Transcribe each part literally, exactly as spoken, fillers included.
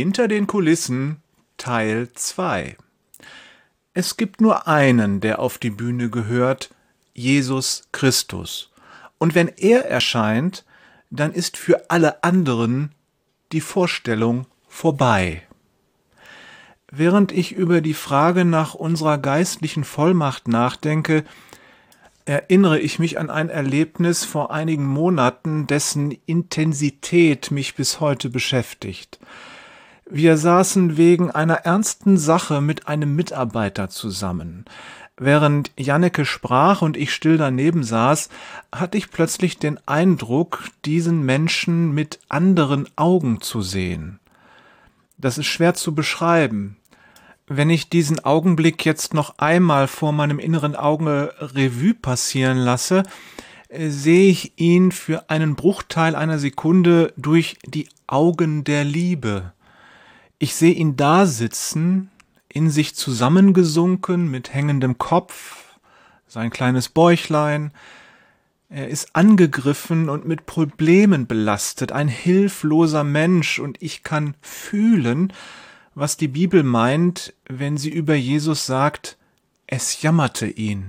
Hinter den Kulissen Teil zwei. Es gibt nur einen, der auf die Bühne gehört, Jesus Christus. Und wenn er erscheint, dann ist für alle anderen die Vorstellung vorbei. Während ich über die Frage nach unserer geistlichen Vollmacht nachdenke, erinnere ich mich an ein Erlebnis vor einigen Monaten, dessen Intensität mich bis heute beschäftigt. Wir saßen wegen einer ernsten Sache mit einem Mitarbeiter zusammen. Während Janneke sprach und ich still daneben saß, hatte ich plötzlich den Eindruck, diesen Menschen mit anderen Augen zu sehen. Das ist schwer zu beschreiben. Wenn ich diesen Augenblick jetzt noch einmal vor meinem inneren Auge Revue passieren lasse, sehe ich ihn für einen Bruchteil einer Sekunde durch die Augen der Liebe. Ich sehe ihn da sitzen, in sich zusammengesunken, mit hängendem Kopf, sein kleines Bäuchlein. Er ist angegriffen und mit Problemen belastet, ein hilfloser Mensch, und ich kann fühlen, was die Bibel meint, wenn sie über Jesus sagt, es jammerte ihn.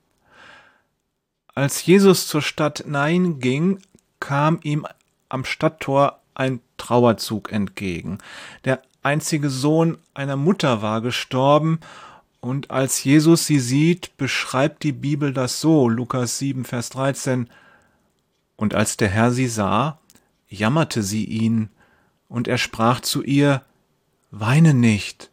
Als Jesus zur Stadt Nain ging, kam ihm am Stadttor ein Trauerzug entgegen. Der einzige Sohn einer Mutter war gestorben, und als Jesus sie sieht, beschreibt die Bibel das so, Lukas sieben, Vers dreizehn, und als der Herr sie sah, jammerte sie ihn, und er sprach zu ihr, weine nicht.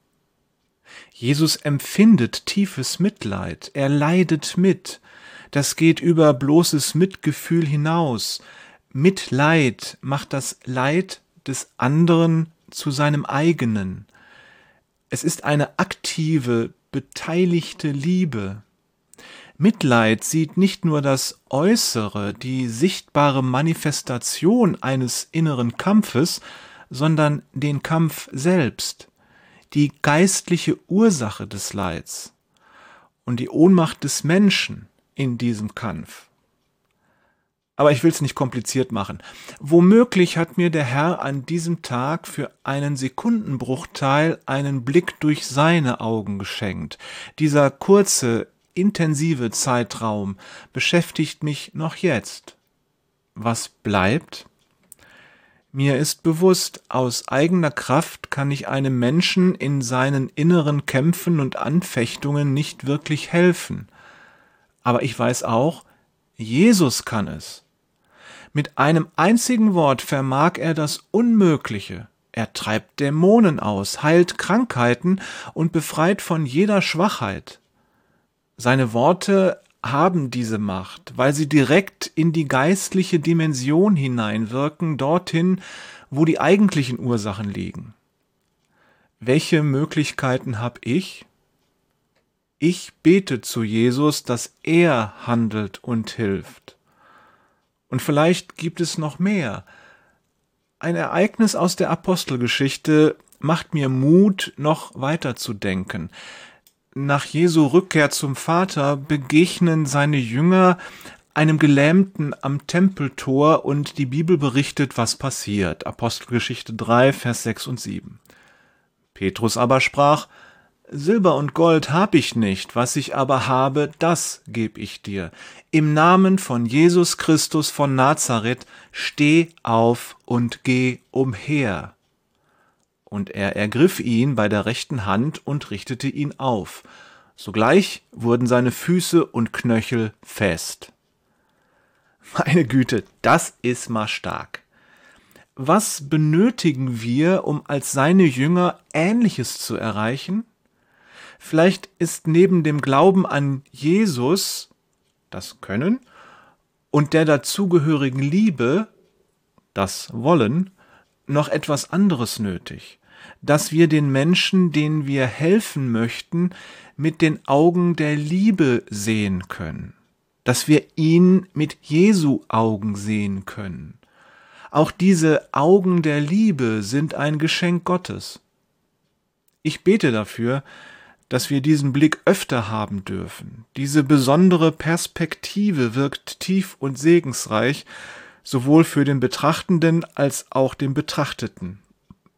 Jesus empfindet tiefes Mitleid, er leidet mit. Das geht über bloßes Mitgefühl hinaus. Mitleid macht das Leid des anderen zu seinem eigenen. Es ist eine aktive, beteiligte Liebe. Mitleid sieht nicht nur das Äußere, die sichtbare Manifestation eines inneren Kampfes, sondern den Kampf selbst, die geistliche Ursache des Leids und die Ohnmacht des Menschen in diesem Kampf. Aber ich will es nicht kompliziert machen. Womöglich hat mir der Herr an diesem Tag für einen Sekundenbruchteil einen Blick durch seine Augen geschenkt. Dieser kurze, intensive Zeitraum beschäftigt mich noch jetzt. Was bleibt? Mir ist bewusst, aus eigener Kraft kann ich einem Menschen in seinen inneren Kämpfen und Anfechtungen nicht wirklich helfen. Aber ich weiß auch, Jesus kann es. Mit einem einzigen Wort vermag er das Unmögliche. Er treibt Dämonen aus, heilt Krankheiten und befreit von jeder Schwachheit. Seine Worte haben diese Macht, weil sie direkt in die geistliche Dimension hineinwirken, dorthin, wo die eigentlichen Ursachen liegen. Welche Möglichkeiten habe ich? Ich bete zu Jesus, dass er handelt und hilft. Und vielleicht gibt es noch mehr. Ein Ereignis aus der Apostelgeschichte macht mir Mut, noch weiter zu denken. Nach Jesu Rückkehr zum Vater begegnen seine Jünger einem Gelähmten am Tempeltor und die Bibel berichtet, was passiert. Apostelgeschichte drei, Vers sechs und sieben. Petrus aber sprach, Silber und Gold hab ich nicht, was ich aber habe, das geb ich dir. Im Namen von Jesus Christus von Nazareth, steh auf und geh umher. Und er ergriff ihn bei der rechten Hand und richtete ihn auf. Sogleich wurden seine Füße und Knöchel fest. Meine Güte, das ist mal stark. Was benötigen wir, um als seine Jünger Ähnliches zu erreichen? Vielleicht ist neben dem Glauben an Jesus, das Können, und der dazugehörigen Liebe, das Wollen, noch etwas anderes nötig, dass wir den Menschen, denen wir helfen möchten, mit den Augen der Liebe sehen können, dass wir ihn mit Jesu Augen sehen können. Auch diese Augen der Liebe sind ein Geschenk Gottes. Ich bete dafür, dass wir diesen Blick öfter haben dürfen. Diese besondere Perspektive wirkt tief und segensreich, sowohl für den Betrachtenden als auch den Betrachteten.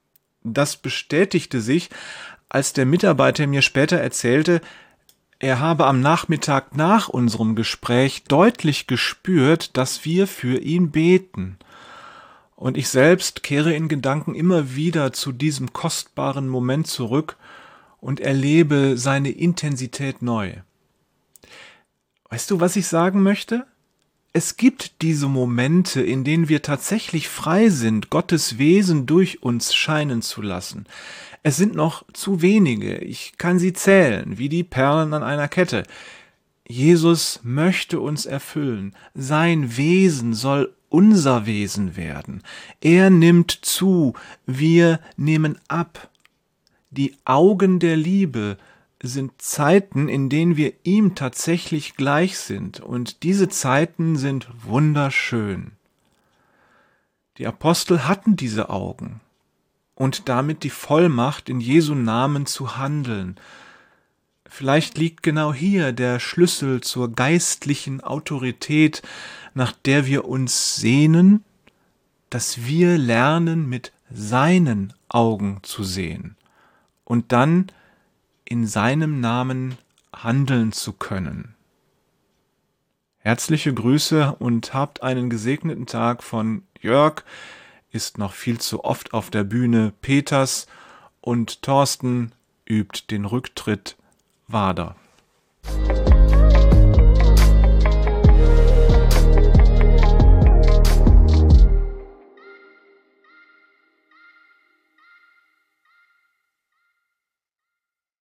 Das bestätigte sich, als der Mitarbeiter mir später erzählte, er habe am Nachmittag nach unserem Gespräch deutlich gespürt, dass wir für ihn beten. Und ich selbst kehre in Gedanken immer wieder zu diesem kostbaren Moment zurück und erlebe seine Intensität neu. Weißt du, was ich sagen möchte? Es gibt diese Momente, in denen wir tatsächlich frei sind, Gottes Wesen durch uns scheinen zu lassen. Es sind noch zu wenige, ich kann sie zählen, wie die Perlen an einer Kette. Jesus möchte uns erfüllen. Sein Wesen soll unser Wesen werden. Er nimmt zu, wir nehmen ab. Die Augen der Liebe sind Zeiten, in denen wir ihm tatsächlich gleich sind, und diese Zeiten sind wunderschön. Die Apostel hatten diese Augen und damit die Vollmacht, in Jesu Namen zu handeln. Vielleicht liegt genau hier der Schlüssel zur geistlichen Autorität, nach der wir uns sehnen, dass wir lernen, mit seinen Augen zu sehen und dann in seinem Namen handeln zu können. Herzliche Grüße und habt einen gesegneten Tag von Jörg, ist noch viel zu oft auf der Bühne Peters, und Thorsten übt den Rücktritt Wader.